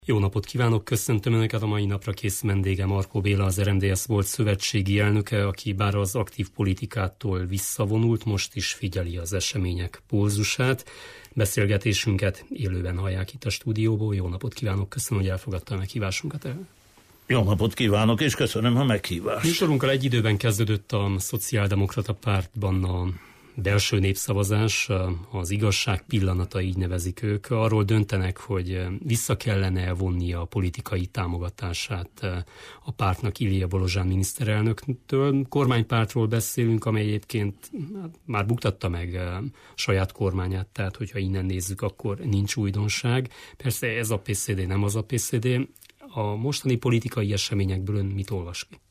Jó napot kívánok, köszöntöm Önöket, a mai napra kész vendége Markó Béla, az RMDSZ volt szövetségi elnöke, aki bár az aktív politikától visszavonult, most is figyeli az események pulzusát. Beszélgetésünket élőben hallják itt a stúdióból. Jó napot kívánok, köszönöm, hogy elfogadta a meghívásunkat. Jó napot kívánok, és köszönöm a meghívást. Műsorunkkal egy időben kezdődött a Szociáldemokrata Pártban a belső népszavazás, az igazság pillanata, így nevezik ők. Arról döntenek, hogy vissza kellene vonnia a politikai támogatását a pártnak Ilija Bolozsán miniszterelnöktől. Kormánypártról beszélünk, amely egyébként már buktatta meg saját kormányát, tehát hogyha innen nézzük, akkor nincs újdonság. Persze ez a PSZD, nem az a PSZD. A mostani politikai eseményekből ön mit olvas ki?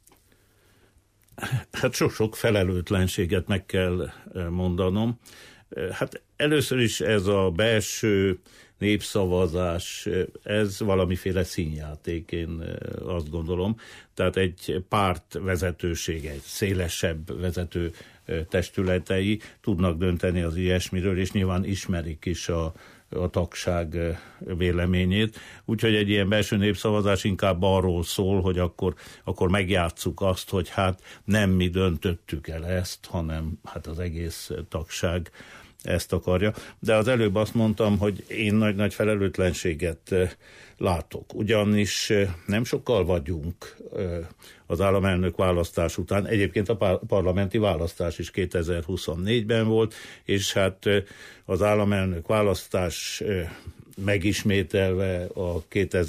Hát sok felelőtlenséget meg kell mondanom. Hát először is ez a belső népszavazás, ez valamiféle színjáték, én azt gondolom. Tehát egy párt vezetősége, egy szélesebb vezető testületei tudnak dönteni az ilyesmiről, és nyilván ismerik is a tagság véleményét. Úgyhogy egy ilyen belső népszavazás inkább arról szól, hogy akkor megjátsszuk azt, hogy hát nem mi döntöttük el ezt, hanem hát az egész tagság ezt akarja. De az előbb azt mondtam, hogy én nagy felelőtlenséget látok. Ugyanis nem sokkal vagyunk az államelnök választás után. Egyébként a parlamenti választás is 2024-ben volt, és hát az államelnök választás megismételve a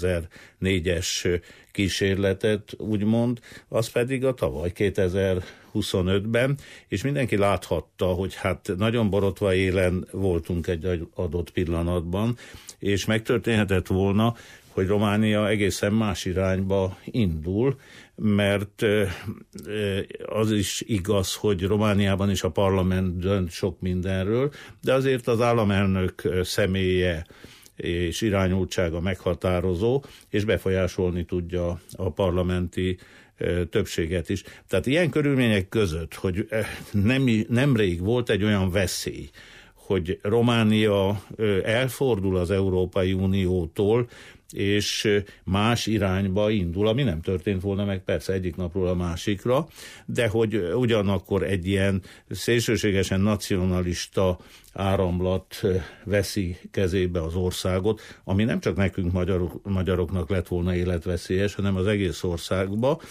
2004-es kísérletet, úgymond, az pedig a tavaly 2025-ben, és mindenki láthatta, hogy hát nagyon borotva élen voltunk egy adott pillanatban, és megtörténhetett volna, hogy Románia egészen más irányba indul, mert az is igaz, hogy Romániában is a parlament dönt sok mindenről, de azért az államelnök személye és irányultsága meghatározó, és befolyásolni tudja a parlamenti többséget is. Tehát ilyen körülmények között, hogy nemrég volt egy olyan veszély, hogy Románia elfordul az Európai Uniótól, és más irányba indul, ami nem történt volna meg persze egyik napról a másikra, de hogy ugyanakkor egy ilyen szélsőségesen nacionalista áramlat veszi kezébe az országot, ami nem csak nekünk magyaroknak lett volna életveszélyes, hanem az egész országba,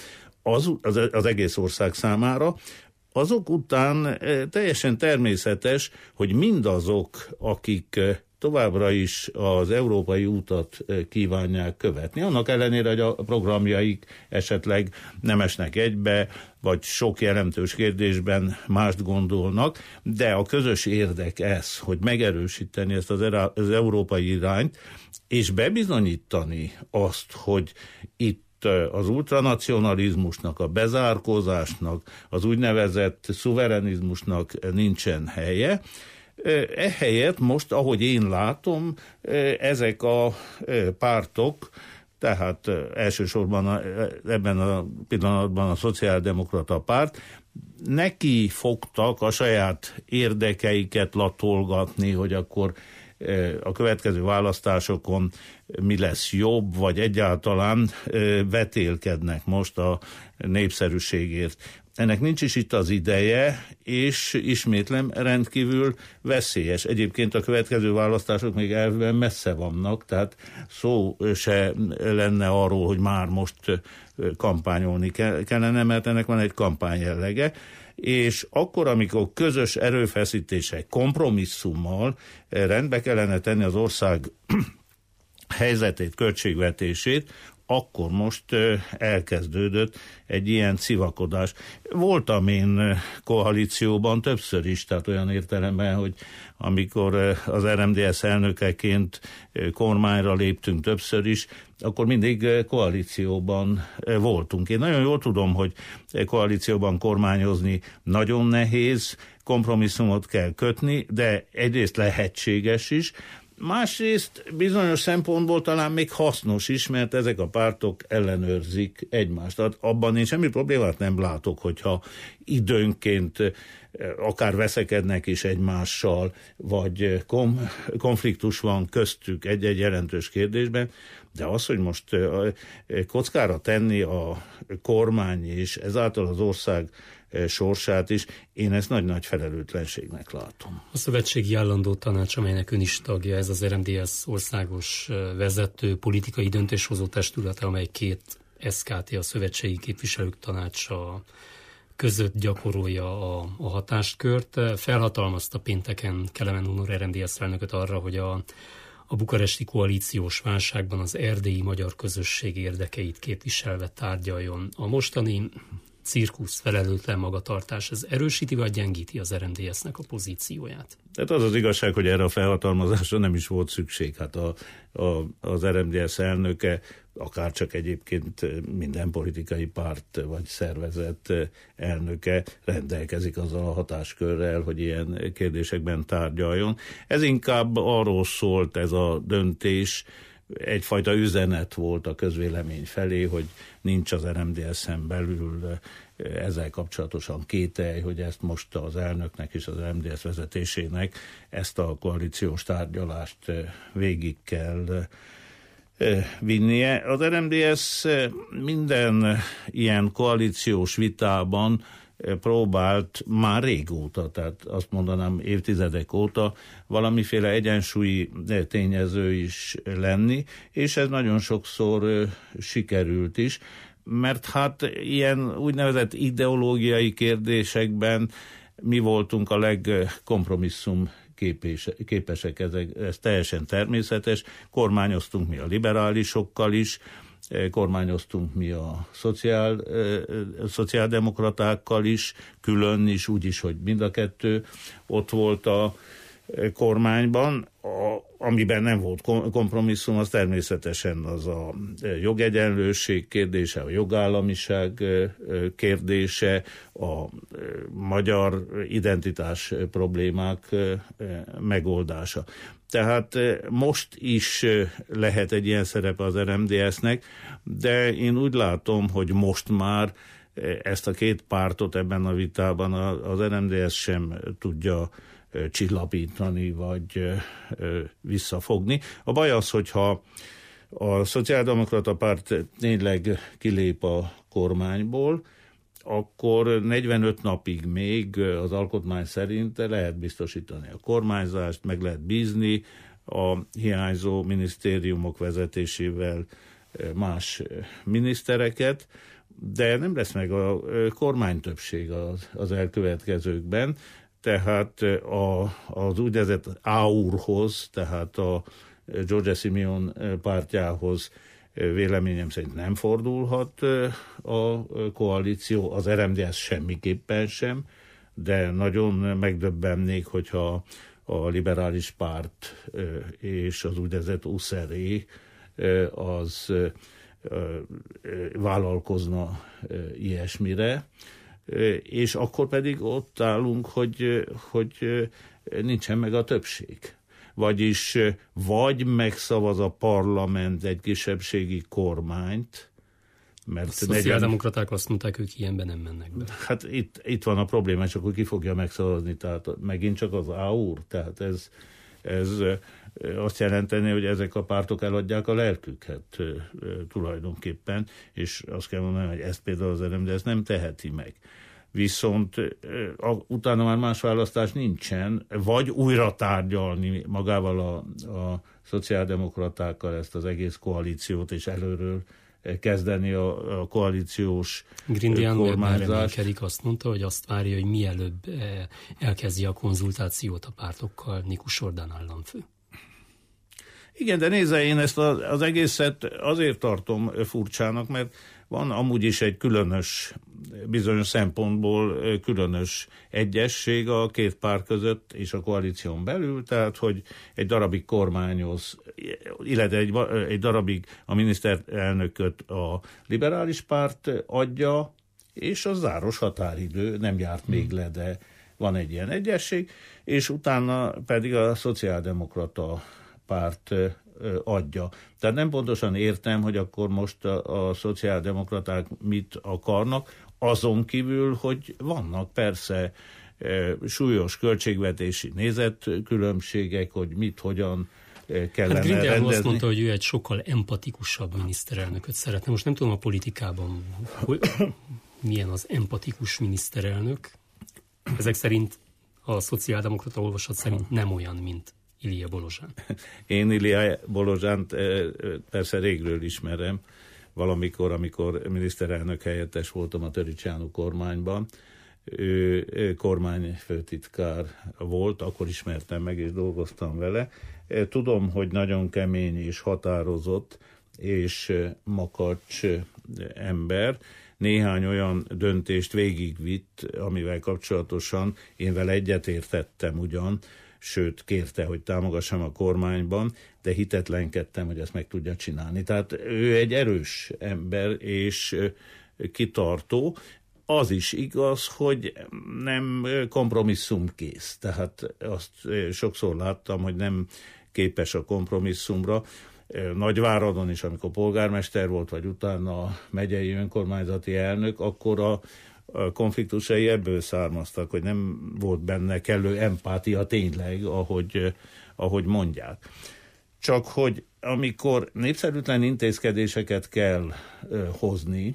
az egész ország számára. Azok után teljesen természetes, hogy mindazok, akik továbbra is az európai útat kívánják követni, annak ellenére, hogy a programjaik esetleg nem esnek egybe, vagy sok jelentős kérdésben mást gondolnak, de a közös érdek ez, hogy megerősíteni ezt az európai irányt, és bebizonyítani azt, hogy itt az ultranacionalizmusnak, a bezárkózásnak, az úgynevezett szuverenizmusnak nincsen helye. Ehelyett most, ahogy én látom, ezek a pártok, tehát elsősorban ebben a pillanatban a Szociáldemokrata Párt, neki fogtak a saját érdekeiket latolgatni, hogy akkor a következő választásokon mi lesz jobb, vagy egyáltalán vetélkednek most a népszerűségért. Ennek nincs is itt az ideje, és ismétlem, rendkívül veszélyes. Egyébként a következő választások még elvben messze vannak, tehát szó se lenne arról, hogy már most kampányolni kellene, mert ennek van egy kampány jellege, és akkor, amikor közös erőfeszítések, kompromisszummal rendbe kellene tenni az ország helyzetét, költségvetését, akkor most elkezdődött egy ilyen civakodás. Voltam én koalícióban többször is, tehát olyan értelemben, hogy amikor az RMDSZ elnökeként kormányra léptünk többször is, akkor mindig koalícióban voltunk. Én nagyon jól tudom, hogy koalícióban kormányozni nagyon nehéz, kompromisszumot kell kötni, de egyrészt lehetséges is, Másrészt bizonyos szempontból talán még hasznos is, mert ezek a pártok ellenőrzik egymást. Tehát abban én semmi problémát nem látok, hogyha időnként akár veszekednek is egymással, vagy konfliktus van köztük egy-egy jelentős kérdésben, de az, hogy most kockára tenni a kormány és ezáltal az ország sorsát is, én ezt nagy-nagy felelőtlenségnek látom. A Szövetségi Állandó Tanács, amelynek ön is tagja, ez az RMDSZ országos vezető politikai döntéshozó testülete, amely két SKT, a Szövetségi Képviselők Tanácsa között gyakorolja a hatáskört. Felhatalmazta pénteken Kelemen Hunor RMDSZ elnököt arra, hogy a bukaresti koalíciós válságban az erdélyi magyar közösség érdekeit képviselve tárgyaljon. A mostani cirkusz, felelőtlen magatartás, ez erősíti vagy gyengíti az RMDSZ-nek a pozícióját? Tehát az az igazság, hogy erre a felhatalmazásra nem is volt szükség. Hát az RMDSZ elnöke, akár csak egyébként minden politikai párt vagy szervezet elnöke rendelkezik azzal a hatáskörrel, hogy ilyen kérdésekben tárgyaljon. Ez inkább arról szólt ez a döntés, egyfajta üzenet volt a közvélemény felé, hogy nincs az RMDSZ-en belül ezzel kapcsolatosan kételj, hogy ezt most az elnöknek és az RMDSZ vezetésének ezt a koalíciós tárgyalást végig kell vinnie. Az RMDSZ minden ilyen koalíciós vitában próbált már régóta, tehát azt mondanám évtizedek óta valamiféle egyensúlyi tényező is lenni, és ez nagyon sokszor sikerült is, mert hát ilyen úgynevezett ideológiai kérdésekben mi voltunk a legkompromisszum képesek, ez teljesen természetes, kormányoztunk mi a liberálisokkal is, kormányoztunk mi a szociáldemokratákkal is, külön is, úgyis, hogy mind a kettő ott volt a kormányban. Amiben nem volt kompromisszum, az természetesen az a jogegyenlőség kérdése, a jogállamiság kérdése, a magyar identitás problémák megoldása. Tehát most is lehet egy ilyen szerepe az RMDSZ-nek, de én úgy látom, hogy most már ezt a két pártot ebben a vitában az RMDSZ sem tudja csillapítani, vagy visszafogni. A baj az, hogyha a szociáldemokrata párt tényleg kilép a kormányból, akkor 45 napig még az alkotmány szerint lehet biztosítani a kormányzást, meg lehet bízni a hiányzó minisztériumok vezetésével más minisztereket, de nem lesz meg a kormánytöbbség az elkövetkezőkben, tehát az úgynevezett AUR-hoz, tehát a Giorgia Simeon pártjához véleményem szerint nem fordulhat a koalíció, az RMDSZ semmiképpen sem, de nagyon megdöbbennék, hogyha a liberális párt és az úgynevezett USZR az vállalkozna ilyesmire, és akkor pedig ott állunk, hogy nincsen meg a többség. Vagyis vagy megszavaz a parlament egy kisebbségi kormányt, mert a szociáldemokraták azt mondták, ők ilyenben nem mennek be. Hát itt van a probléma, csak hogy ki fogja megszavazni, tehát megint csak az AUR, tehát ez azt jelenteni, hogy ezek a pártok eladják a lelküket tulajdonképpen, és azt kell mondani, hogy ezt például az RMDSZ nem teheti meg. Viszont utána már más választás nincsen, vagy újra tárgyalni magával a szociáldemokratákkal ezt az egész koalíciót, és előről kezdeni a koalíciós kormányzást. Kerik azt mondta, hogy azt várja, hogy mielőbb elkezdje a konzultációt a pártokkal Nikus Orbán államfő. Igen, de nézze, én ezt az egészet azért tartom furcsának, mert van amúgy is egy különös, bizonyos szempontból különös egyesség a két párt között és a koalíción belül, tehát hogy egy darabig kormányoz, illetve egy darabig a miniszterelnököt a liberális párt adja, és a záros határidő nem járt még le, de van egy ilyen egyesség, és utána pedig a szociáldemokrata párt adja. Tehát nem pontosan értem, hogy akkor most a szociáldemokraták mit akarnak, azon kívül, hogy vannak persze súlyos költségvetési nézetkülönbségek, hogy mit, hogyan kellene Grindeanu azt mondta, hogy ő egy sokkal empatikusabb miniszterelnököt szeretne. Most nem tudom a politikában, hogy milyen az empatikus miniszterelnök. Ezek szerint a szociáldemokrata olvasat szerint nem olyan, mint Ilija Bolozsán. Én Ilija Bolozsánt persze régről ismerem, valamikor, amikor miniszterelnök helyettes voltam a Töricsánu kormányban. Ő kormányfőtitkár volt, akkor ismertem meg és dolgoztam vele. Tudom, hogy nagyon kemény és határozott és makacs ember. Néhány olyan döntést végigvitt, amivel kapcsolatosan én vele egyetértettem ugyan, sőt kérte, hogy támogassam a kormányban, de hitetlenkedtem, hogy ezt meg tudja csinálni. Tehát ő egy erős ember és kitartó. Az is igaz, hogy nem kompromisszumkész. Tehát azt sokszor láttam, hogy nem képes a kompromisszumra. Nagyváradon is, amikor polgármester volt, vagy utána a megyei önkormányzati elnök, akkor a konfliktusai ebből származtak, hogy nem volt benne kellő empátia tényleg, ahogy mondják. Csak hogy amikor népszerűtlen intézkedéseket kell hozni,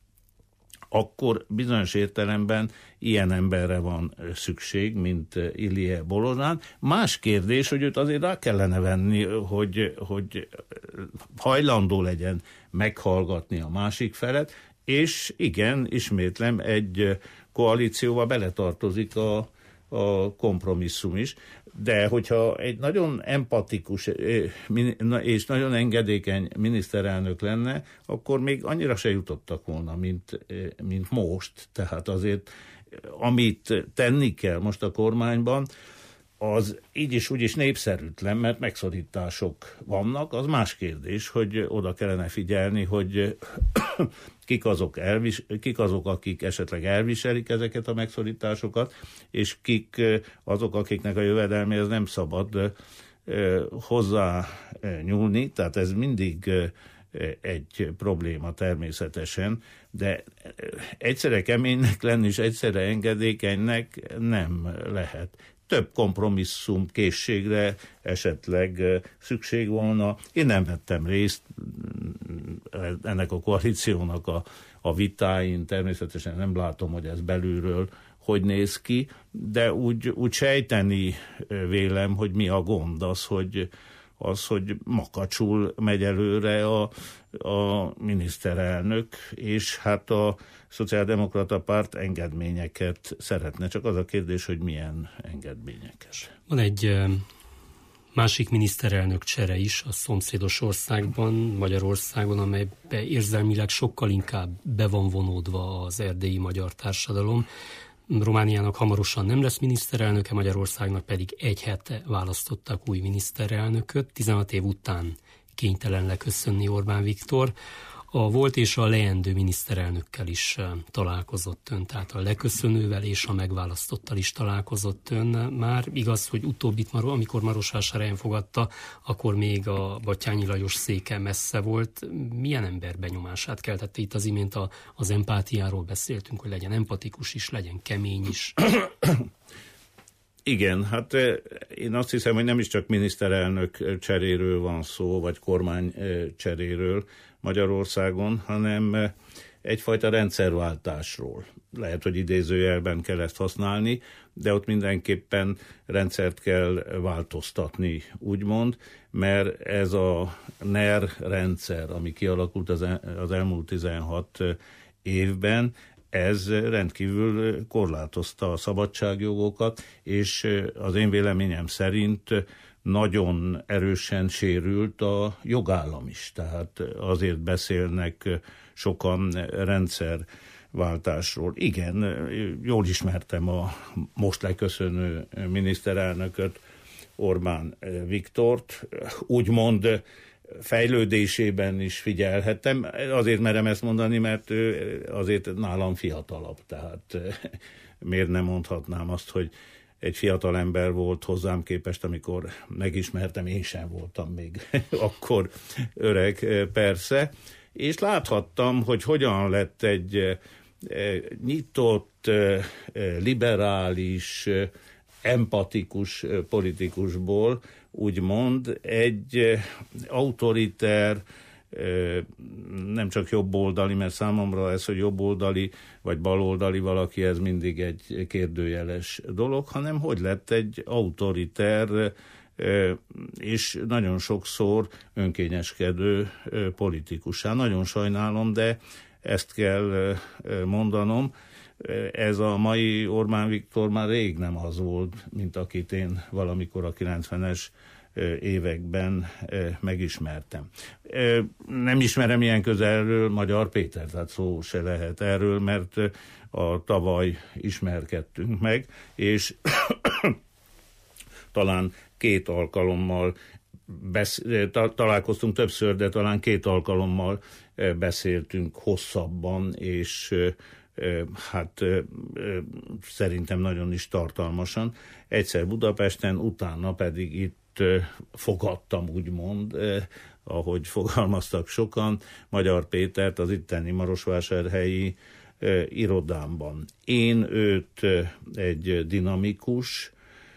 akkor bizonyos értelemben ilyen emberre van szükség, mint Ilija Bolozsán. Más kérdés, hogy őt azért rá kellene venni, hogy hajlandó legyen meghallgatni a másik felet, és igen, ismétlem, egy koalícióba beletartozik a kompromisszum is, de hogyha egy nagyon empatikus és nagyon engedékeny miniszterelnök lenne, akkor még annyira se jutottak volna, mint most. Tehát azért, amit tenni kell most a kormányban, az így is úgy is népszerűtlen, mert megszorítások vannak. Az más kérdés, hogy oda kellene figyelni, hogy kik azok, akik esetleg elviselik ezeket a megszorításokat, és kik azok, akiknek a jövedelméhez nem szabad hozzá nyúlni. Tehát ez mindig egy probléma természetesen, de egyszerre keménynek lenni, és egyszerre engedékenynek nem lehet. Több kompromisszum készségre esetleg szükség volna. Én nem vettem részt ennek a koalíciónak a vitáin, természetesen nem látom, hogy ez belülről hogy néz ki, de úgy sejteni vélem, hogy mi a gond, hogy makacsul megy előre a miniszterelnök, és hát a szociáldemokrata párt engedményeket szeretne. Csak az a kérdés, hogy milyen engedményeket. Van egy másik miniszterelnök csere is a szomszédos országban, Magyarországon, amelybe érzelmileg sokkal inkább be van vonódva az erdélyi magyar társadalom. Romániának hamarosan nem lesz miniszterelnöke, Magyarországnak pedig egy hete választottak új miniszterelnököt, 16 év után kénytelen leköszönni Orbán Viktor. A volt és a leendő miniszterelnökkel is találkozott ön, tehát a leköszönővel és a megválasztottal is találkozott ön. Már igaz, hogy utóbbit, amikor Marosvásárhelyen fogadta, akkor még a Batthyány Lajos széke messze volt. Milyen ember benyomását keltette? Itt az imént az empátiáról beszéltünk, hogy legyen empatikus is, legyen kemény is. Igen, hát én azt hiszem, hogy nem is csak miniszterelnök cseréről van szó, vagy kormány cseréről Magyarországon, hanem egyfajta rendszerváltásról. Lehet, hogy idézőjelben kell ezt használni, de ott mindenképpen rendszert kell változtatni, úgymond, mert ez a NER rendszer, ami kialakult az elmúlt 16 évben, ez rendkívül korlátozta a szabadságjogokat, és az én véleményem szerint nagyon erősen sérült a jogállam is. Tehát azért beszélnek sokan rendszerváltásról. Igen, jól ismertem a most leköszönő miniszterelnököt, Orbán Viktort, úgymond fejlődésében is figyelhettem. Azért merem ezt mondani, mert ő azért nálam fiatalabb, tehát miért nem mondhatnám azt, hogy egy fiatal ember volt hozzám képest, amikor megismertem, én sem voltam még akkor öreg, persze, és láthattam, hogy hogyan lett egy nyitott, liberális, empatikus politikusból, úgymond egy autoriter, nem csak jobboldali, mert számomra ez, hogy jobboldali vagy baloldali valaki, ez mindig egy kérdőjeles dolog, hanem hogy lett egy autoriter és nagyon sokszor önkényeskedő politikussá. Nagyon sajnálom, de ezt kell mondanom. Ez a mai Orbán Viktor már rég nem az volt, mint akit én valamikor a 90-es években megismertem. Nem ismerem ilyen közelről Magyar Péter, tehát szó se lehet erről, mert a tavaly ismerkedtünk meg, és talán 2 alkalommal találkoztunk többször, de talán 2 alkalommal beszéltünk hosszabban, és hát szerintem nagyon is tartalmasan. Egyszer Budapesten, utána pedig itt fogadtam, úgymond, ahogy fogalmaztak sokan, Magyar Pétert az itteni marosvásárhelyi irodámban. Én őt egy dinamikus,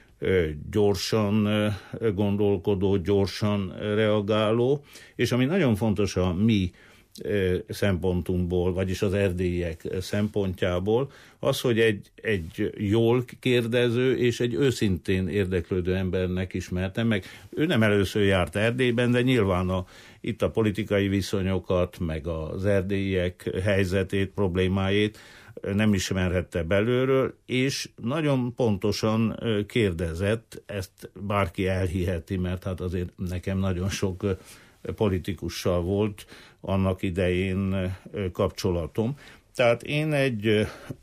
gyorsan gondolkodó, gyorsan reagáló, és ami nagyon fontos a mi szempontunkból, vagyis az erdélyiek szempontjából, az, hogy egy jól kérdező és egy őszintén érdeklődő embernek ismertem meg. Ő nem először járt Erdélyben, de nyilván itt a politikai viszonyokat, meg az erdélyiek helyzetét, problémáit nem ismerhette belülről, és nagyon pontosan kérdezett, ezt bárki elhiheti, mert hát azért nekem nagyon sok politikussal volt annak idején kapcsolatom. Tehát én egy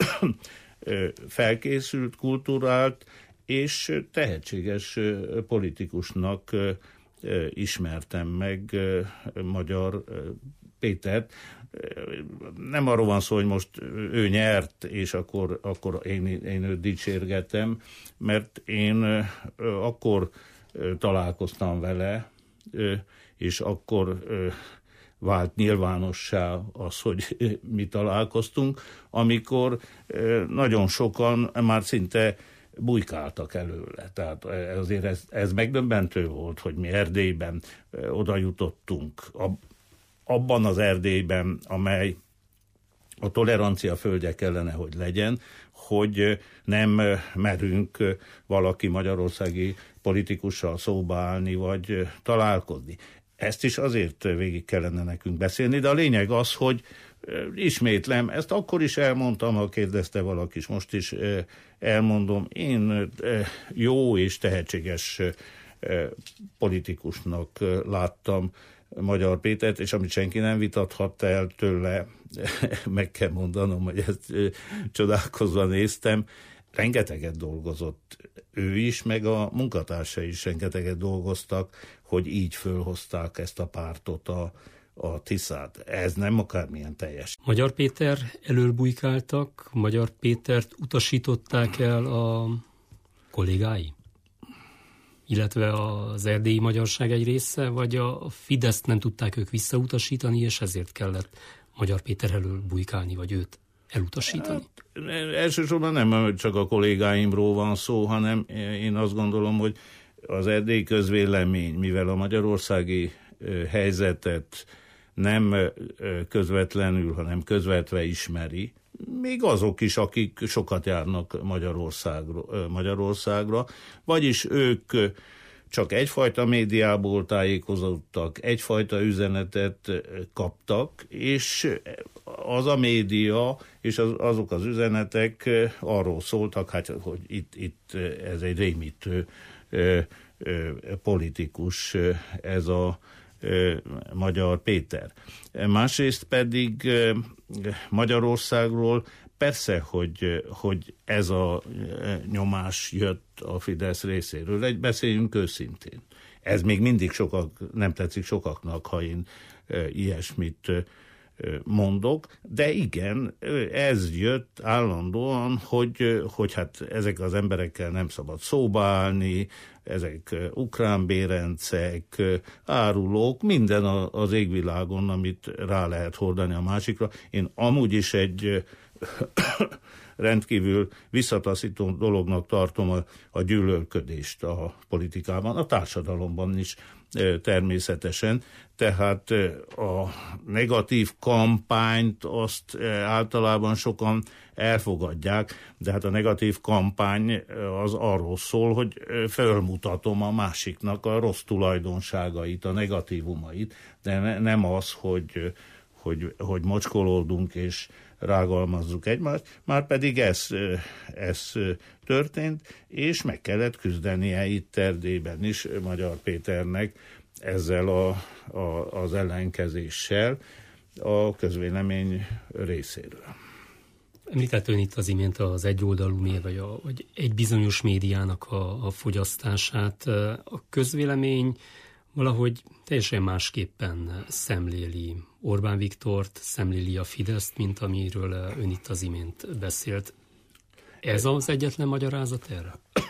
felkészült, kulturált és tehetséges politikusnak ismertem meg Magyar Pétert. Nem arról van szó, hogy most ő nyert, és akkor én őt dicsérgetem, mert én akkor találkoztam vele, és akkor vált nyilvánossá az, hogy mi találkoztunk, amikor nagyon sokan már szinte bujkáltak előle. Tehát azért ez megdöbbentő volt, hogy mi Erdélyben oda jutottunk, abban az Erdélyben, amely a tolerancia földje kellene, hogy legyen, hogy nem merünk valaki magyarországi politikussal szóba állni, vagy találkozni. Ezt is azért végig kellene nekünk beszélni, de a lényeg az, hogy ismétlem, ezt akkor is elmondtam, ha kérdezte valaki, és most is elmondom, én jó és tehetséges politikusnak láttam Magyar Pétert, és amit senki nem vitathatta el tőle, meg kell mondanom, hogy ezt csodálkozva néztem, rengeteget dolgozott ő is, meg a munkatársai is rengeteget dolgoztak, hogy így fölhozták ezt a pártot, a Tiszát. Ez nem akármilyen teljes. Magyar Péter elől bujkáltak, Magyar Pétert utasították el a kollégái? Illetve az erdélyi magyarság egy része, vagy a Fideszt nem tudták ők visszautasítani, és ezért kellett Magyar Péter elől bujkálni, vagy őt elutasítani? Hát, elsősorban nem csak a kollégáimról van szó, hanem én azt gondolom, hogy az erdélyi közvélemény, mivel a magyarországi helyzetet nem közvetlenül, hanem közvetve ismeri, még azok is, akik sokat járnak Magyarországra, vagyis ők csak egyfajta médiából tájékozódtak, egyfajta üzenetet kaptak, és az a média és azok az üzenetek arról szóltak, hát, hogy itt ez egy rémítő politikus, ez a Magyar Péter. Másrészt pedig Magyarországról persze, hogy ez a nyomás jött a Fidesz részéről. Beszéljünk őszintén. Ez még mindig nem tetszik sokaknak, ha én ilyesmit mondok, de igen, ez jött állandóan, hogy hát ezek az emberekkel nem szabad szóba állni, ezek ukrán bérencek, árulók, minden az égvilágon, amit rá lehet hordani a másikra. Én amúgy is egy rendkívül visszataszító dolognak tartom a gyűlölködést a politikában, a társadalomban is természetesen. Tehát a negatív kampányt azt általában sokan elfogadják, de hát a negatív kampány az arról szól, hogy fölmutatom a másiknak a rossz tulajdonságait, a negatívumait, de nem az, hogy mocskolódunk és rágalmazzuk egymást, már pedig ez történt, és meg kellett küzdenie itt Erdélyben is Magyar Péternek ezzel az ellenkezéssel a közvélemény részéről. Említett ön itt az imént az egyoldalú vagy egy bizonyos médiának a fogyasztását. A közvélemény valahogy teljesen másképpen szemléli Orbán Viktort, szemléli a Fideszt, mint amiről ön itt az imént beszélt. Ez az egyetlen magyarázat erre?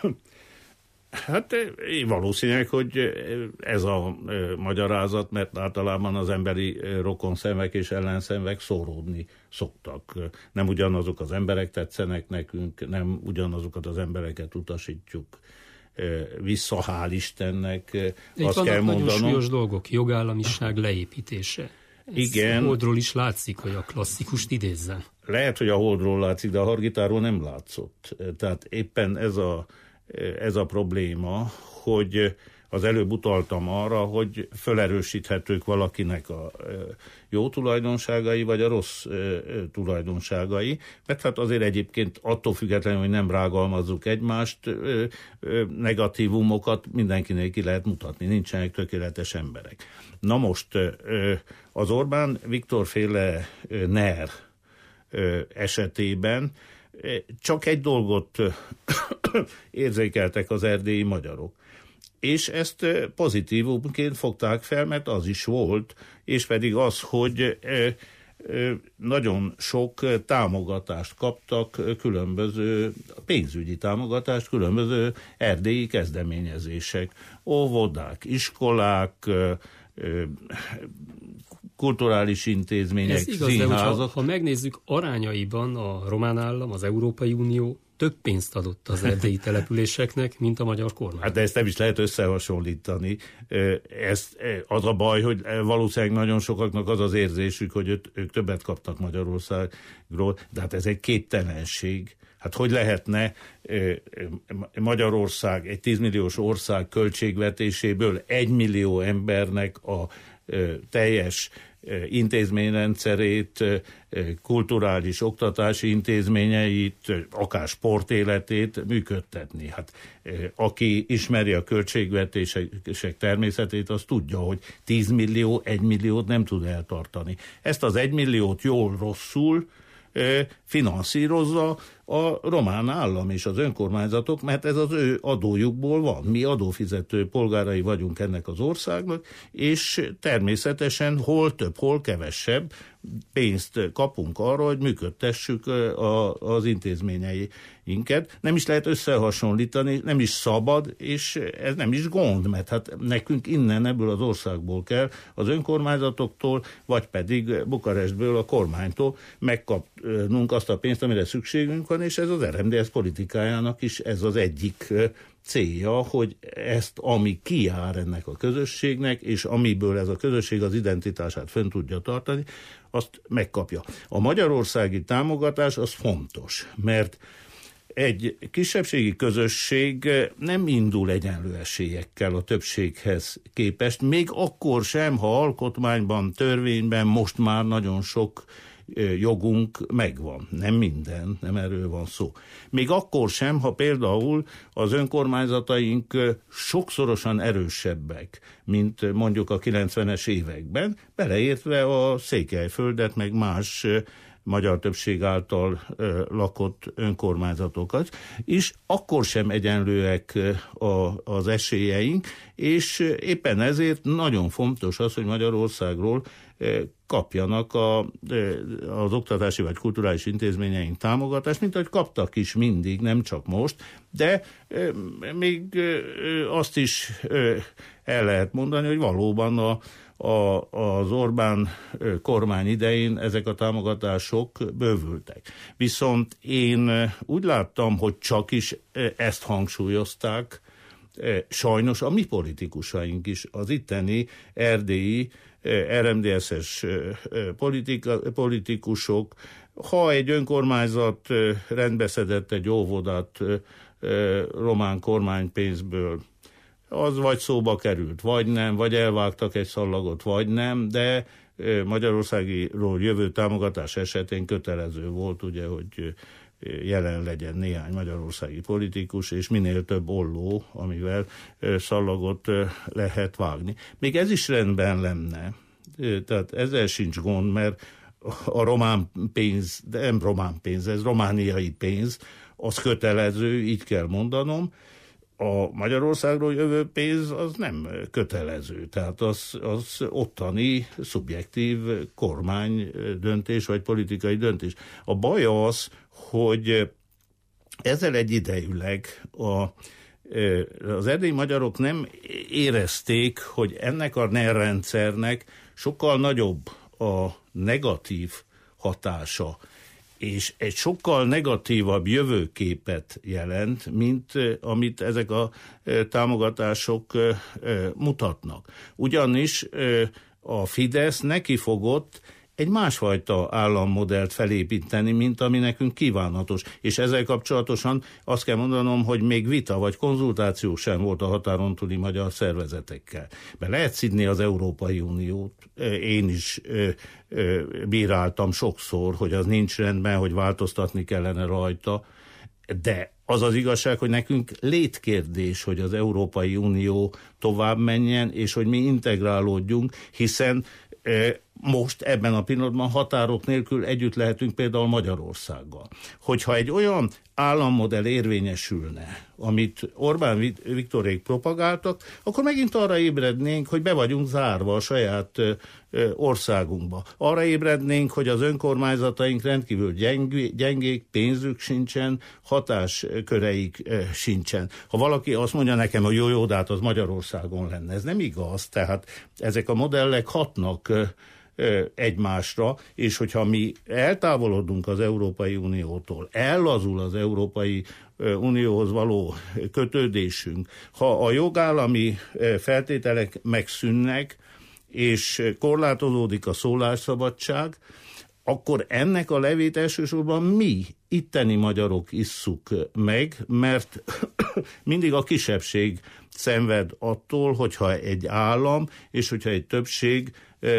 Hát valószínűleg, hogy ez a magyarázat, mert általában az emberi rokonszenvek és ellenszenvek szóródni szoktak. Nem ugyanazok az emberek tetszenek nekünk, nem ugyanazokat az embereket utasítjuk vissza, hál' Istennek. Azt kell mondanom. Nagyon súlyos dolgok, jogállamiság leépítése. Igen. A Holdról is látszik, hogy a klasszikust idézzen. Lehet, hogy a Holdról látszik, de a Hargitáról nem látszott. Tehát éppen ez a probléma, hogy az előbb utaltam arra, hogy felerősíthetők valakinek a jó tulajdonságai, vagy a rossz tulajdonságai, mert hát azért egyébként attól függetlenül, hogy nem rágalmazzuk egymást, negatívumokat mindenkinek ki lehet mutatni, nincsenek tökéletes emberek. Na most az Orbán Viktor féle NER esetében csak egy dolgot érzékeltek az erdélyi magyarok. És ezt pozitívumként fogták fel, mert az is volt, és pedig az, hogy nagyon sok támogatást kaptak, különböző pénzügyi támogatást, különböző erdélyi kezdeményezések, óvodák, iskolák, kulturális intézmények, ez igaz, színházak. De ha megnézzük arányaiban a román állam, az Európai Unió több pénzt adott az erdélyi településeknek, mint a magyar kormány. Hát de ezt nem is lehet összehasonlítani. Az a baj, hogy valószínűleg nagyon sokaknak az az érzésük, hogy ők többet kaptak Magyarországról, de hát ez egy képtelenség. Hát hogy lehetne Magyarország, egy 10 milliós ország költségvetéséből 1 millió embernek a teljes intézményrendszerét, kulturális oktatási intézményeit, akár sportéletét működtetni. Hát aki ismeri a költségvetések természetét, az tudja, hogy 10 millió, 1 milliót nem tud eltartani. Ezt az 1 milliót jól-rosszul finanszírozza a román állam és az önkormányzatok, mert ez az ő adójukból van. Mi adófizető polgárai vagyunk ennek az országnak, és természetesen hol több, hol kevesebb pénzt kapunk arra, hogy működtessük az intézményeinket. Nem is lehet összehasonlítani, nem is szabad, és ez nem is gond, mert hát nekünk innen, ebből az országból kell az önkormányzatoktól, vagy pedig Bukarestből, a kormánytól megkapnunk azt a pénzt, amire szükségünk van, és ez az RMDSZ politikájának is ez az egyik célja, hogy ezt, ami kijár ennek a közösségnek, és amiből ez a közösség az identitását fönn tudja tartani, azt megkapja. A magyarországi támogatás az fontos, mert egy kisebbségi közösség nem indul egyenlő esélyekkel a többséghez képest, még akkor sem, ha alkotmányban, törvényben most már nagyon sok jogunk megvan. Nem minden, nem erről van szó. Még akkor sem, ha például az önkormányzataink sokszorosan erősebbek, mint mondjuk a 90-es években, beleértve a Székelyföldet, meg más magyar többség által lakott önkormányzatokat, és akkor sem egyenlőek az esélyeink, és éppen ezért nagyon fontos az, hogy Magyarországról kapjanak az oktatási vagy kulturális intézményeink támogatást, mint ahogy kaptak is mindig, nem csak most, de még azt is el lehet mondani, hogy valóban az Orbán kormány idején ezek a támogatások bővültek. Viszont én úgy láttam, hogy csak is ezt hangsúlyozták, sajnos a mi politikusaink is, az itteni erdélyi RMDSZ-es politikusok, ha egy önkormányzat rendbeszedett egy óvodát román kormánypénzből, az vagy szóba került, vagy nem, vagy elvágtak egy szallagot, vagy nem, de Magyarországiról jövő támogatás esetén kötelező volt, ugye, hogy jelen legyen néhány magyarországi politikus, és minél több olló, amivel szallagot lehet vágni. Még ez is rendben lenne, tehát ezzel sincs gond, mert a román pénz, de nem román pénz, ez romániai pénz, az kötelező, így kell mondanom. A Magyarországról jövő pénz az nem kötelező, tehát az ottani szubjektív kormány döntés, vagy politikai döntés. A baj az, hogy ezzel egyidejűleg az erdélyi magyarok nem érezték, hogy ennek a NER rendszernek sokkal nagyobb a negatív hatása, és egy sokkal negatívabb jövőképet jelent, mint amit ezek a támogatások mutatnak. Ugyanis a Fidesz nekifogott egy másfajta állammodellt felépíteni, mint ami nekünk kívánatos. És ezzel kapcsolatosan azt kell mondanom, hogy még vita vagy konzultáció sem volt a határon túli magyar szervezetekkel. Be lehet szidni az Európai Uniót, én is bíráltam sokszor, hogy az nincs rendben, hogy változtatni kellene rajta, de az az igazság, hogy nekünk létkérdés, hogy az Európai Unió tovább menjen, és hogy mi integrálódjunk, hiszen most ebben a pillanatban határok nélkül együtt lehetünk például Magyarországgal. Hogyha egy olyan állammodell érvényesülne, amit Orbán Viktorék propagáltak, akkor megint arra ébrednénk, hogy be vagyunk zárva a saját országunkba. Arra ébrednénk, hogy az önkormányzataink rendkívül gyengék, pénzük sincsen, hatásköreik sincsen. Ha valaki azt mondja nekem, hogy jó, de hát az Magyarországon lenne. Ez nem igaz, tehát ezek a modellek hatnak egymásra, és hogyha mi eltávolodunk az Európai Uniótól, ellazul az Európai Unióhoz való kötődésünk, ha a jogállami feltételek megszűnnek, és korlátozódik a szólásszabadság, akkor ennek a levét elsősorban mi, itteni magyarok isszuk meg, mert mindig a kisebbség szenved attól, hogyha egy állam, és hogyha egy többség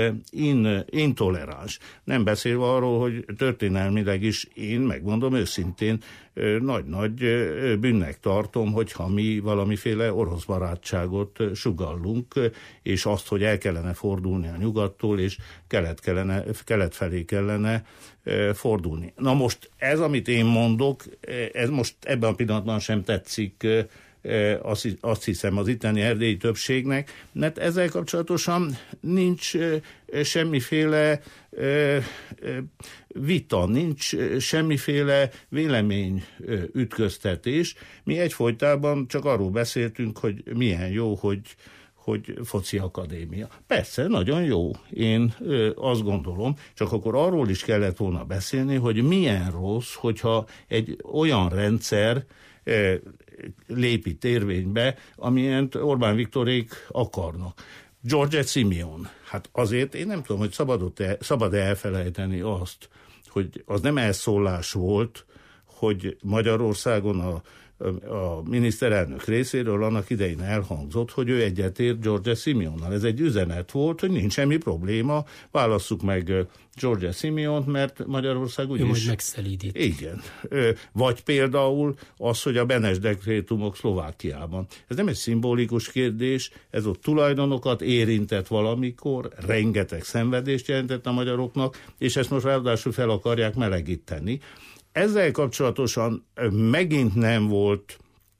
intoleráns. Nem beszélve arról, hogy történelmileg is én megmondom őszintén, nagy-nagy bűnnek tartom, hogyha mi valamiféle orosz barátságot sugallunk, és azt, hogy el kellene fordulni a nyugattól, és kelet felé kellene fordulni. Na most ez, amit én mondok, ez most ebben a pillanatban sem tetszik, azt hiszem az itteni erdélyi többségnek, mert ezzel kapcsolatosan nincs semmiféle vita, nincs semmiféle véleményütköztetés. Mi egyfolytában csak arról beszéltünk, hogy milyen jó, hogy foci akadémia. Persze, nagyon jó, én azt gondolom, csak akkor arról is kellett volna beszélni, hogy milyen rossz, hogyha egy olyan rendszer lép itt érvénybe, amilyent Orbán Viktorék akarnak. George Simeon, hát azért én nem tudom, hogy szabad-e elfelejteni azt, hogy az nem elszólás volt, hogy Magyarországon a miniszterelnök részéről annak idején elhangzott, hogy ő egyetért George Simeonnal. Ez egy üzenet volt, hogy nincs semmi probléma, válasszuk meg George Simeont, mert Magyarország úgyis... Ő majd megszelídít. Igen. Vagy például az, hogy a Benes dekrétumok Szlovákiában. Ez nem egy szimbolikus kérdés, ez ott tulajdonokat érintett valamikor, rengeteg szenvedést jelentett a magyaroknak, és ezt most ráadásul fel akarják melegíteni. Ezzel kapcsolatosan megint nem volt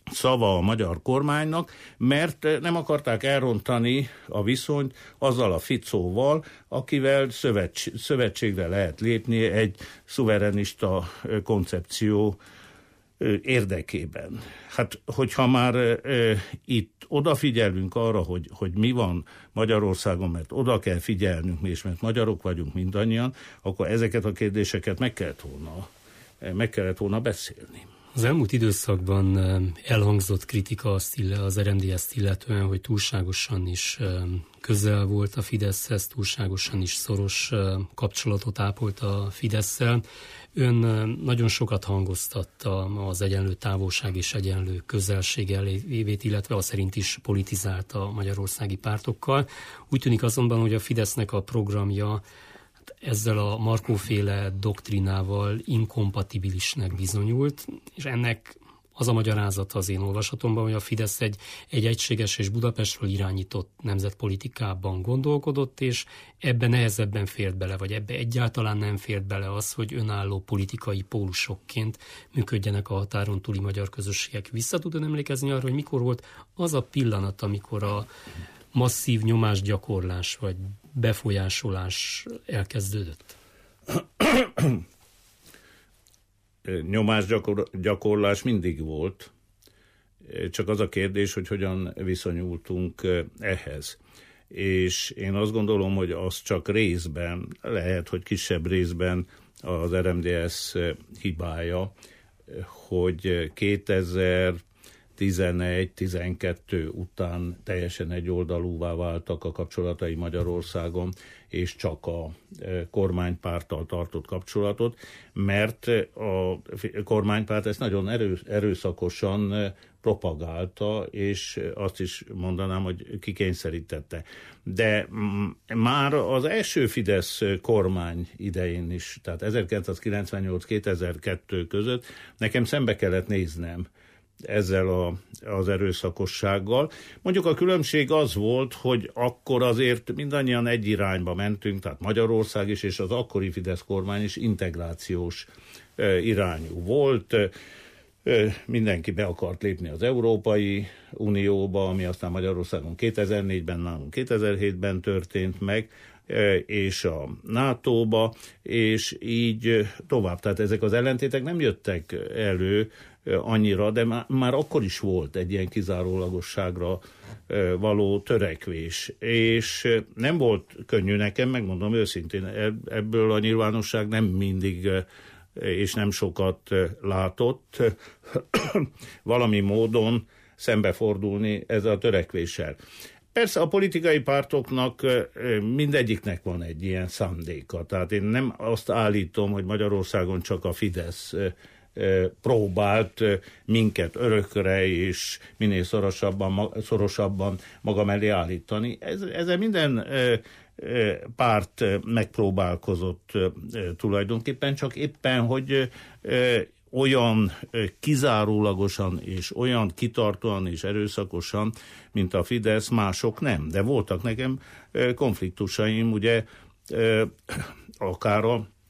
szava a magyar kormánynak, mert nem akarták elrontani a viszonyt azzal a Ficóval, akivel szövetségre lehet lépni egy szuverenista koncepció érdekében. Hát, hogyha már itt odafigyelünk arra, hogy mi van Magyarországon, mert oda kell figyelnünk mi is, mert magyarok vagyunk mindannyian, akkor ezeket a kérdéseket meg kellett volna beszélni. Az elmúlt időszakban elhangzott kritika az RMDSZ-t illetően, hogy túlságosan is közel volt a Fideszhez, túlságosan is szoros kapcsolatot ápolt a Fidesszel. Ön nagyon sokat hangoztatta az egyenlő távolság és egyenlő közelség elvéét, illetve azt szerint is politizált a magyarországi pártokkal. Úgy tűnik azonban, hogy a Fidesznek a programja ezzel a Markó-féle doktrinával inkompatibilisnek bizonyult, és ennek az a magyarázata az én olvasatomban, hogy a Fidesz egy egységes és Budapestről irányított nemzetpolitikában gondolkodott, és ebbe nehezebben fért bele, vagy ebbe egyáltalán nem fért bele az, hogy önálló politikai pólusokként működjenek a határon túli magyar közösségek. Vissza tud ön emlékezni arra, hogy mikor volt az a pillanat, amikor a masszív nyomásgyakorlás vagy befolyásolás elkezdődött? Nyomásgyakorlás mindig volt, csak az a kérdés, hogy hogyan viszonyultunk ehhez. És én azt gondolom, hogy az csak részben, lehet, hogy kisebb részben az RMDSZ hibája, hogy 2011-12 után teljesen egyoldalúvá váltak a kapcsolatai Magyarországon, és csak a kormánypárttal tartott kapcsolatot, mert a kormánypárt ezt nagyon erőszakosan propagálta, és azt is mondanám, hogy kikényszerítette. De már az első Fidesz kormány idején is, tehát 1998-2002 között nekem szembe kellett néznem ezzel az erőszakossággal. Mondjuk a különbség az volt, hogy akkor azért mindannyian egy irányba mentünk, tehát Magyarország is, és az akkori Fidesz kormány is integrációs irányú volt. Mindenki be akart lépni az Európai Unióba, ami aztán Magyarországon 2004-ben, nálunk 2007-ben történt meg, és a NATO-ba, és így tovább. Tehát ezek az ellentétek nem jöttek elő annyira, de már akkor is volt egy ilyen kizárólagosságra való törekvés. És nem volt könnyű nekem, megmondom őszintén, ebből a nyilvánosság nem mindig és nem sokat látott valami módon szembefordulni ezzel a törekvéssel. Persze a politikai pártoknak mindegyiknek van egy ilyen szándéka. Tehát én nem azt állítom, hogy Magyarországon csak a Fidesz próbált minket örökre és minél szorosabban maga mellé állítani. Ezzel minden párt megpróbálkozott tulajdonképpen, csak éppen, hogy olyan kizárólagosan és olyan kitartóan és erőszakosan, mint a Fidesz, mások nem. De voltak nekem konfliktusaim, ugye akár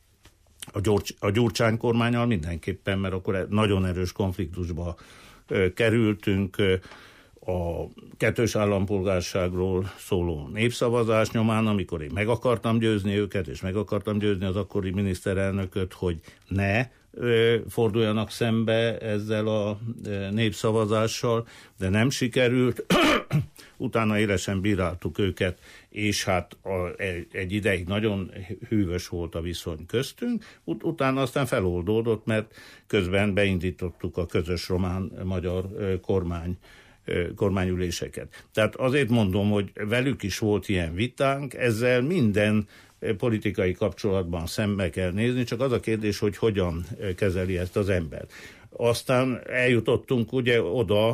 a Gyurcsány kormánnyal mindenképpen, mert akkor nagyon erős konfliktusba kerültünk, a kettős állampolgárságról szóló népszavazás nyomán, amikor én meg akartam győzni őket, és meg akartam győzni az akkori miniszterelnököt, hogy ne forduljanak szembe ezzel a népszavazással, de nem sikerült. Utána élesen bíráltuk őket, és hát egy ideig nagyon hűvös volt a viszony köztünk, utána aztán feloldódott, mert közben beindítottuk a közös román-magyar kormányüléseket. Tehát azért mondom, hogy velük is volt ilyen vitánk, ezzel minden politikai kapcsolatban szembe kell nézni, csak az a kérdés, hogy hogyan kezeli ezt az ember. Aztán eljutottunk ugye oda,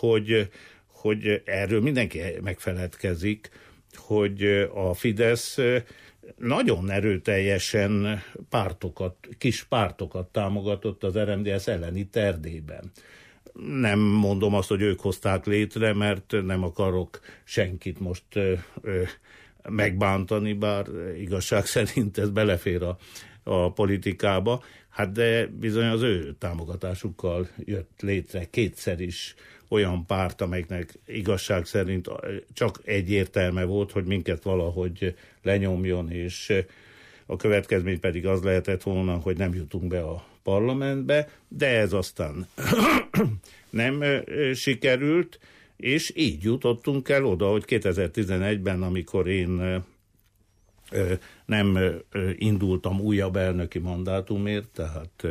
hogy erről mindenki megfeledkezik, hogy a Fidesz nagyon erőteljesen kis pártokat támogatott az RMDSZ ellen itt Erdélyben. Nem mondom azt, hogy ők hozták létre, mert nem akarok senkit most megbántani, bár igazság szerint ez belefér a politikába, hát de bizony az ő támogatásukkal jött létre kétszer is olyan párt, amelynek igazság szerint csak egy értelme volt, hogy minket valahogy lenyomjon, és a következmény pedig az lehetett volna, hogy nem jutunk be a parlamentbe, de ez aztán nem sikerült, és így jutottunk el oda, hogy 2011-ben, amikor én nem indultam újabb elnöki mandátumért, tehát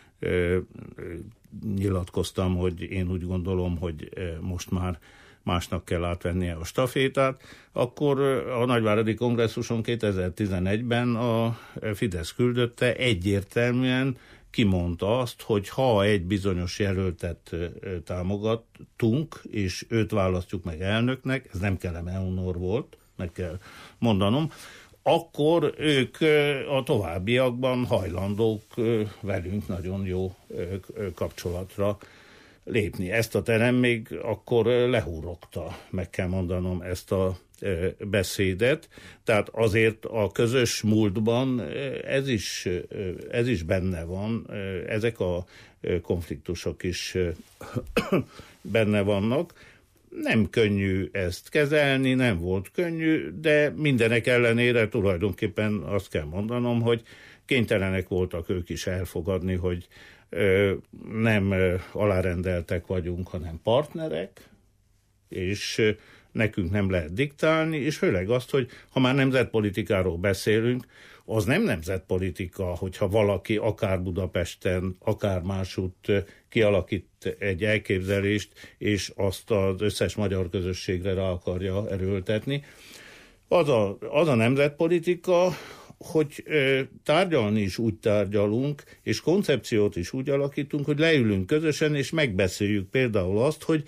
nyilatkoztam, hogy én úgy gondolom, hogy most már másnak kell átvennie a stafétát, akkor a Nagyváradi Kongresszuson 2011-ben a Fidesz küldötte egyértelműen kimondta azt, hogy ha egy bizonyos jelöltet támogatunk, és őt választjuk meg elnöknek, ez nem Kelemen Onor volt, meg kell mondanom, akkor ők a továbbiakban hajlandók velünk nagyon jó kapcsolatra lépni. Ezt a terem még akkor lehúrogta, meg kell mondanom, ezt a beszédet. Tehát azért a közös múltban ez is benne van, ezek a konfliktusok is benne vannak. Nem könnyű ezt kezelni, nem volt könnyű, de mindenek ellenére tulajdonképpen azt kell mondanom, hogy kénytelenek voltak ők is elfogadni, hogy nem alárendeltek vagyunk, hanem partnerek, és nekünk nem lehet diktálni, és főleg azt, hogy ha már nemzetpolitikáról beszélünk, az nem nemzetpolitika, hogyha valaki akár Budapesten, akár másútt kialakít egy elképzelést, és azt az összes magyar közösségre rá akarja erőltetni. Az a nemzetpolitika, hogy tárgyalni is úgy tárgyalunk, és koncepciót is úgy alakítunk, hogy leülünk közösen, és megbeszéljük például azt, hogy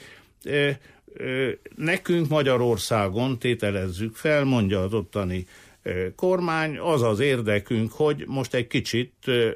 nekünk Magyarországon, tételezzük fel, mondja az ottani kormány, az az érdekünk, hogy most egy kicsit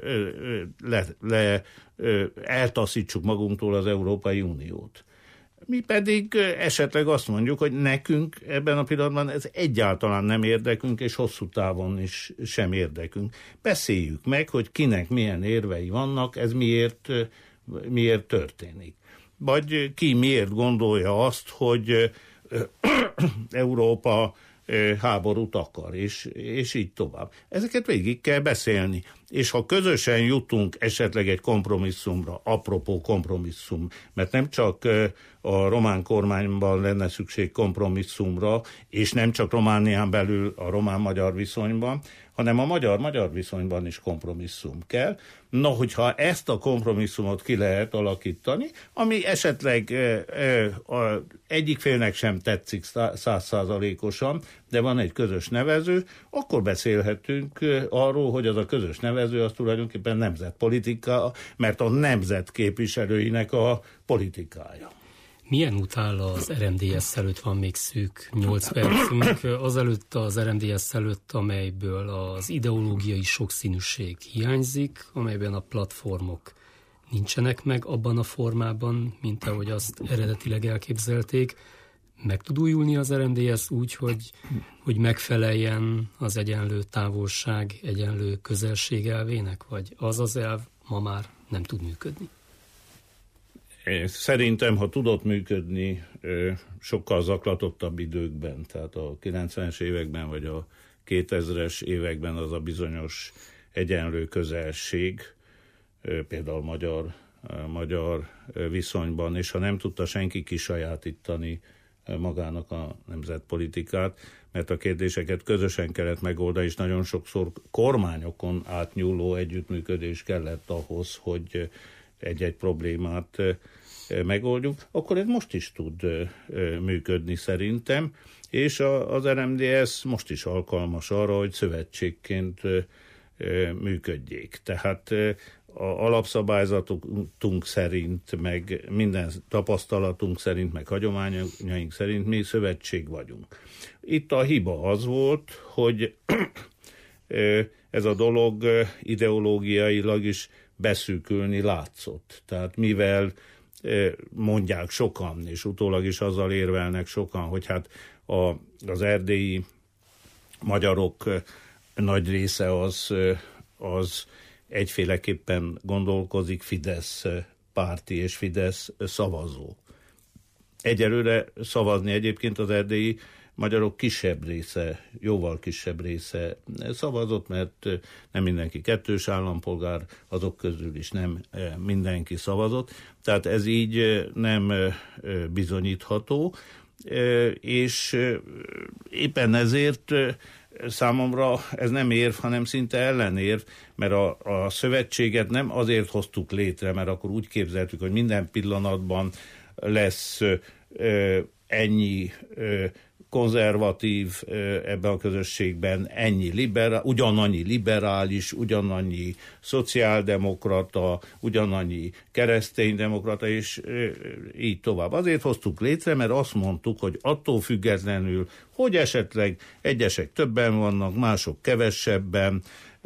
eltaszítsuk magunktól az Európai Uniót. Mi pedig esetleg azt mondjuk, hogy nekünk ebben a pillanatban ez egyáltalán nem érdekünk, és hosszú távon is sem érdekünk. Beszéljük meg, hogy kinek milyen érvei vannak, ez miért történik. Vagy ki miért gondolja azt, hogy Európa háborút akar, és így tovább. Ezeket végig kell beszélni. És ha közösen jutunk esetleg egy kompromisszumra, apropó kompromisszum, mert nem csak a román kormányban lenne szükség kompromisszumra, és nem csak Románián belül a román-magyar viszonyban, hanem a magyar-magyar viszonyban is kompromisszum kell. Na, hogyha ezt a kompromisszumot ki lehet alakítani, ami esetleg egyik félnek sem tetszik 100%-osan, de van egy közös nevező, akkor beszélhetünk arról, hogy az a közös nevező az tulajdonképpen nemzetpolitika, mert a nemzet képviselőinek a politikája. Milyen út áll az RMDSZ előtt? Van még szűk 8 percünk. Azelőtt az RMDSZ előtt, amelyből az ideológiai sokszínűség hiányzik, amelyben a platformok nincsenek meg abban a formában, mint ahogy azt eredetileg elképzelték. Meg tud újulni az RMDSZ úgy, hogy megfeleljen az egyenlő távolság, egyenlő közelség elvének? Vagy az elv ma már nem tud működni? Szerintem, ha tudott működni sokkal zaklatottabb időkben, tehát a 90-es években vagy a 2000-es években az a bizonyos egyenlő közelség, például magyar viszonyban, és ha nem tudta senki kisajátítani magának a nemzetpolitikát, mert a kérdéseket közösen kellett megoldani, és nagyon sokszor kormányokon átnyúló együttműködés kellett ahhoz, hogy egy-egy problémát megoldjuk, akkor ez most is tud működni szerintem, és az RMDSZ most is alkalmas arra, hogy szövetségként működjék. Tehát a alapszabályzatunk szerint, meg minden tapasztalatunk szerint, meg hagyományaink szerint mi szövetség vagyunk. Itt a hiba az volt, hogy ez a dolog ideológiailag is beszűkülni látszott. Tehát mivel mondják sokan, és utólag is azzal érvelnek sokan, hogy hát az erdélyi magyarok nagy része az egyféleképpen gondolkozik, Fidesz párti és Fidesz szavazó. Egyelőre szavazni egyébként az erdélyi magyarok kisebb része, jóval kisebb része szavazott, mert nem mindenki kettős állampolgár, azok közül is nem mindenki szavazott. Tehát ez így nem bizonyítható, és éppen ezért számomra ez nem érv, hanem szinte ellenérv, mert a szövetséget nem azért hoztuk létre, mert akkor úgy képzeltük, hogy minden pillanatban lesz ennyi konzervatív ebben a közösségben, ugyanannyi liberális, ugyanannyi szociáldemokrata, ugyanannyi kereszténydemokrata, és így tovább. Azért hoztuk létre, mert azt mondtuk, hogy attól függetlenül, hogy esetleg egyesek többen vannak, mások kevesebben,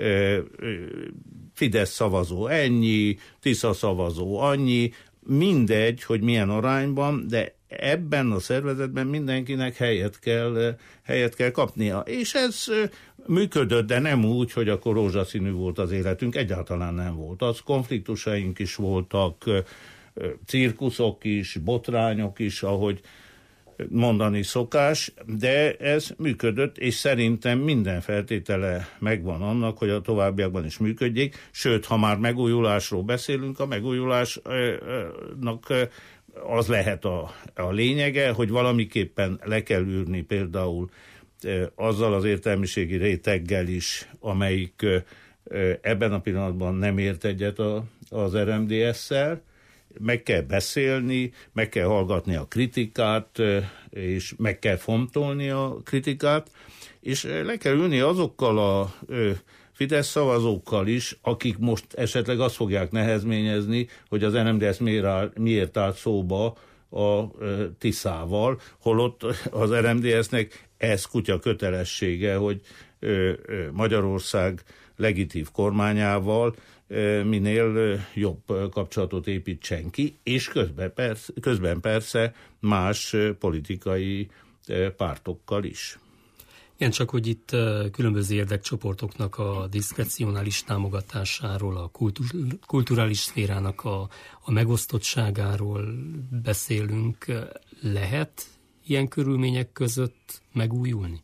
Fidesz szavazó ennyi, Tisza szavazó annyi, mindegy, hogy milyen arányban, de ebben a szervezetben mindenkinek helyet kell kapnia. És ez működött, de nem úgy, hogy akkor rózsaszínű volt az életünk, egyáltalán nem volt. Az konfliktusaink is voltak, cirkuszok is, botrányok is, ahogy mondani szokás, de ez működött, és szerintem minden feltétele megvan annak, hogy a továbbiakban is működjék. Sőt, ha már megújulásról beszélünk, a megújulásnak az lehet a lényege, hogy valamiképpen le kell űrni például azzal az értelmiségi réteggel is, amelyik ebben a pillanatban nem ért egyet az RMDS-szel, meg kell beszélni, meg kell hallgatni a kritikát, és meg kell fontolni a kritikát, és le kell ülni azokkal a Fidesz szavazókkal is, akik most esetleg azt fogják nehezményezni, hogy az RMDS miért állt szóba a Tiszával, holott az RMDS-nek ez kutya kötelessége, hogy Magyarország legitív kormányával minél jobb kapcsolatot építsen ki, és közben persze más politikai pártokkal is. Igen, csak hogy itt különböző érdekcsoportoknak a diszkrecionális támogatásáról, a kulturális szférának a megosztottságáról beszélünk. Lehet ilyen körülmények között megújulni?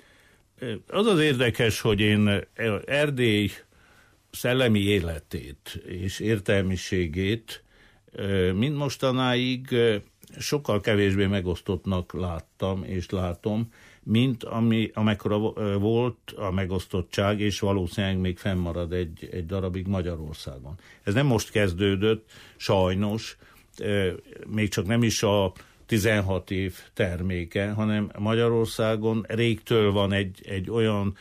Az az érdekes, hogy én Erdély szellemi életét és értelmiségét mind mostanáig sokkal kevésbé megosztottnak láttam és látom, mint amekkora volt a megosztottság, és valószínűleg még fennmarad egy darabig Magyarországon. Ez nem most kezdődött, sajnos, még csak nem is a 16 év terméke, hanem Magyarországon régtől van egy olyan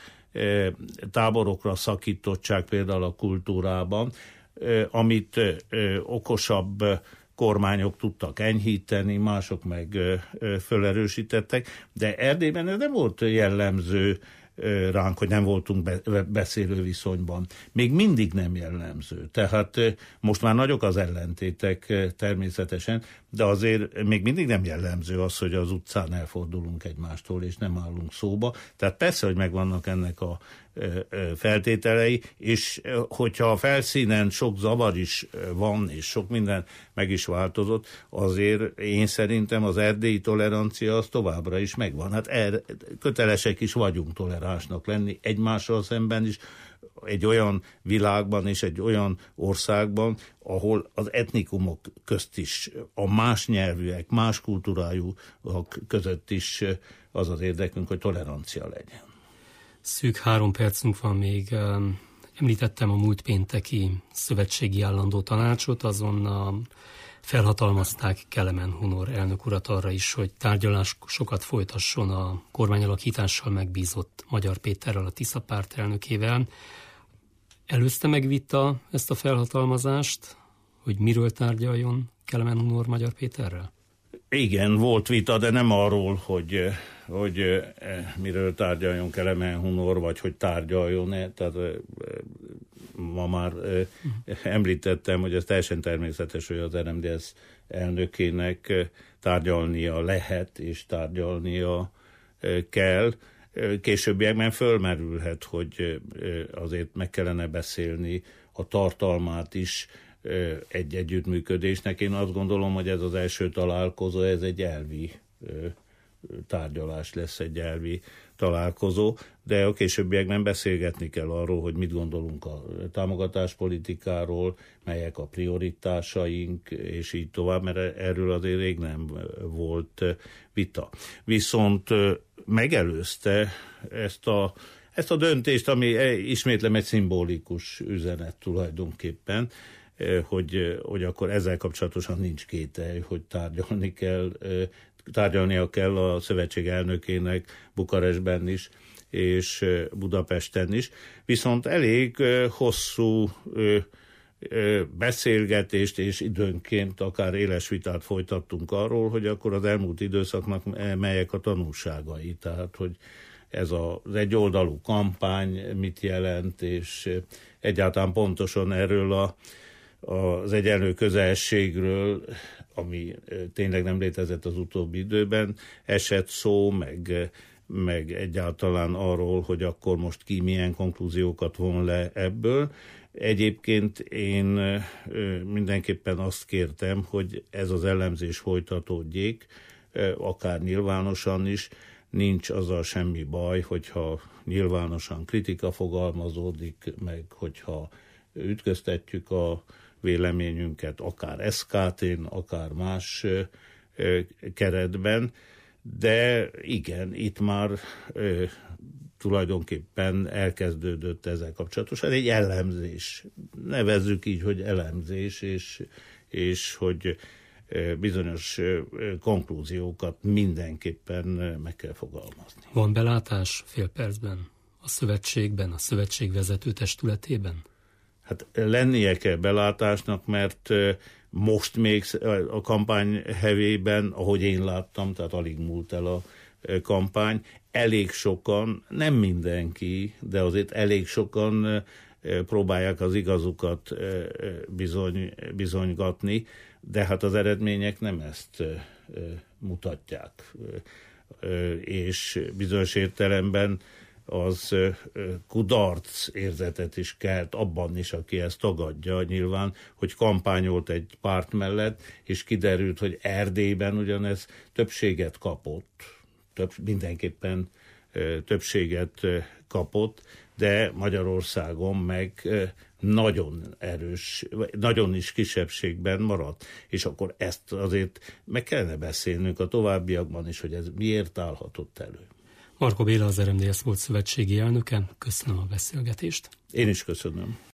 táborokra szakítottság például a kultúrában, amit okosabb kormányok tudtak enyhíteni, mások meg fölerősítettek, de Erdélyben ez nem volt jellemző ránk, hogy nem voltunk beszélő viszonyban. Még mindig nem jellemző. Tehát most már nagyok az ellentétek természetesen, de azért még mindig nem jellemző az, hogy az utcán elfordulunk egymástól, és nem állunk szóba. Tehát persze, hogy megvannak ennek a feltételei, és hogyha a felszínen sok zavar is van, és sok minden meg is változott, azért én szerintem az erdélyi tolerancia az továbbra is megvan. Hát kötelesek is vagyunk toleránsnak lenni egymással szemben is, egy olyan világban és egy olyan országban, ahol az etnikumok közt is, a más nyelvűek, más kultúrájúak között is az az érdekünk, hogy tolerancia legyen. Szűk 3 percünk van még. Említettem a múlt pénteki szövetségi állandó tanácsot, azon felhatalmazták Kelemen Hunor elnök urat arra is, hogy tárgyalásokat folytasson a kormányalakítással megbízott Magyar Péterrel, a Tisza párt elnökével. Előzte meg vita ezt a felhatalmazást, hogy miről tárgyaljon Kelemen Hunor Magyar Péterrel? Igen, volt vita, de nem arról, hogy miről tárgyaljon Kelemen Hunor, vagy hogy tárgyaljon-e. Tehát ma már említettem, hogy ez teljesen természetes, hogy az RMDS elnökének tárgyalnia lehet, és tárgyalnia kell. későbbiekben fölmerülhet, hogy azért meg kellene beszélni a tartalmát is egy együttműködésnek. Én azt gondolom, hogy ez az első találkozó, ez egy elvi tárgyalás lesz, egy elvi találkozó, de a későbbiekben beszélgetni kell arról, hogy mit gondolunk a támogatáspolitikáról, melyek a prioritásaink, és így tovább, mert erről azért rég nem volt vita. Viszont megelőzte ezt a döntést, ami ismétlem egy szimbolikus üzenet tulajdonképpen, hogy akkor ezzel kapcsolatosan nincs kételj, hogy tárgyalnia kell a szövetség elnökének Bukarestben is, és Budapesten is. Viszont elég hosszú beszélgetést és időnként akár éles vitát folytattunk arról, hogy akkor az elmúlt időszaknak melyek a tanulságai. Tehát, hogy ez az egyoldalú kampány mit jelent, és egyáltalán pontosan erről az egyenlő közelségről, ami tényleg nem létezett az utóbbi időben, esett szó, meg egyáltalán arról, hogy akkor most ki milyen konklúziókat von le ebből. Egyébként én mindenképpen azt kértem, hogy ez az elemzés folytatódjék, akár nyilvánosan is, nincs azzal semmi baj, hogyha nyilvánosan kritika fogalmazódik, meg hogyha ütköztetjük a véleményünket, akár SKT-n, akár más keretben, de igen, itt már tulajdonképpen elkezdődött ezzel kapcsolatosan egy elemzés. Nevezzük így, hogy elemzés, és hogy bizonyos konklúziókat mindenképpen meg kell fogalmazni. Van belátás fél percben a szövetségben, a szövetség vezető testületében? Hát lennie kell belátásnak, mert most még a kampány hevében, ahogy én láttam, tehát alig múlt el a kampány, elég sokan, nem mindenki, de azért elég sokan próbálják az igazukat bizonygatni, de hát az eredmények nem ezt mutatják. És bizonyos értelemben az kudarc érzetet is kelt abban is, aki ezt tagadja nyilván, hogy kampányolt egy párt mellett, és kiderült, hogy Erdélyben ugyanez többséget kapott, mindenképpen többséget kapott, de Magyarországon meg nagyon erős, nagyon is kisebbségben maradt. És akkor ezt azért meg kellene beszélnünk a továbbiakban is, hogy ez miért állhatott elő. Markó Béla, az RMDSZ volt szövetségi elnöke. Köszönöm a beszélgetést. Én is köszönöm.